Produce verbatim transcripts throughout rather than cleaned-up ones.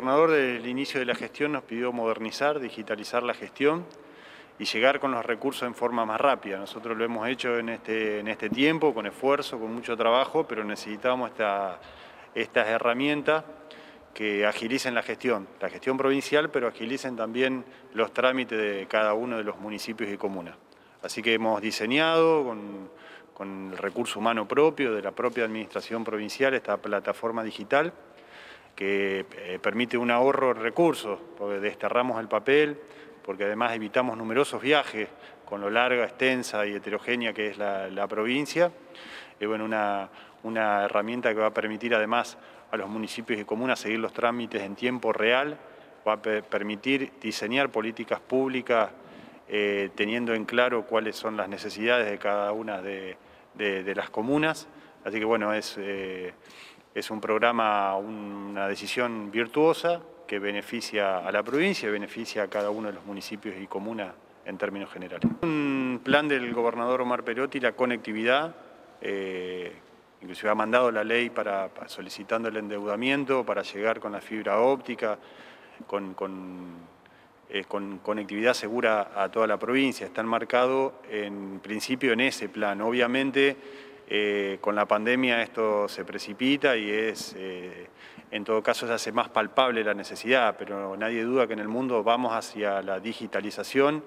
gobernador desde el inicio de la gestión nos pidió modernizar, digitalizar la gestión y llegar con los recursos en forma más rápida. Nosotros lo hemos hecho en este, en este tiempo, con esfuerzo, con mucho trabajo, pero necesitamos esta, estas herramientas que agilicen la gestión, la gestión provincial, pero agilicen también los trámites de cada uno de los municipios y comunas. Así que hemos diseñado con, con el recurso humano propio de la propia administración provincial esta plataforma digital que eh, permite un ahorro de recursos, porque desterramos el papel, porque además evitamos numerosos viajes con lo larga, extensa y heterogénea que es la, la provincia. Es bueno, una, una herramienta que va a permitir además a los municipios y comunas seguir los trámites en tiempo real, va a permitir diseñar políticas públicas eh, teniendo en claro cuáles son las necesidades de cada una de, de, de las comunas. Así que bueno, es... Eh, Es un programa, una decisión virtuosa que beneficia a la provincia y beneficia a cada uno de los municipios y comunas en términos generales. Un plan del gobernador Omar Perotti, la conectividad, eh, inclusive ha mandado la ley para, para solicitando el endeudamiento para llegar con la fibra óptica, con, con, eh, con conectividad segura a toda la provincia. Está enmarcado en principio en ese plan. Obviamente, Eh, con la pandemia esto se precipita y es, eh, en todo caso se hace más palpable la necesidad, pero nadie duda que en el mundo vamos hacia la digitalización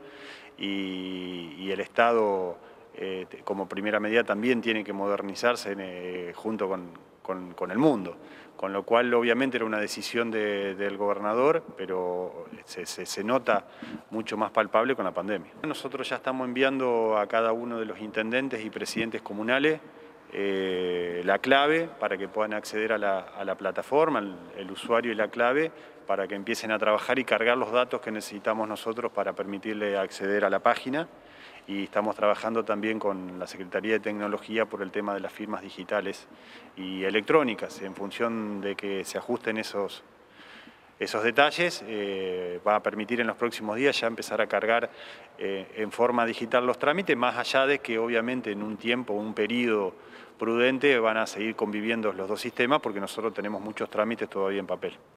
y, y el Estado eh, como primera medida también tiene que modernizarse eh, junto con, con, con el mundo. Con lo cual obviamente era una decisión de, del gobernador, pero se, se, se nota mucho más palpable con la pandemia. Nosotros ya estamos enviando a cada uno de los intendentes y presidentes comunales eh, la clave para que puedan acceder a la, a la plataforma, el, el usuario y la clave, para que empiecen a trabajar y cargar los datos que necesitamos nosotros para permitirle acceder a la página. Y estamos trabajando también con la Secretaría de Tecnología por el tema de las firmas digitales y electrónicas. En función de que se ajusten esos, esos detalles, eh, va a permitir en los próximos días ya empezar a cargar eh, en forma digital los trámites, más allá de que obviamente en un tiempo, un periodo prudente, van a seguir conviviendo los dos sistemas porque nosotros tenemos muchos trámites todavía en papel.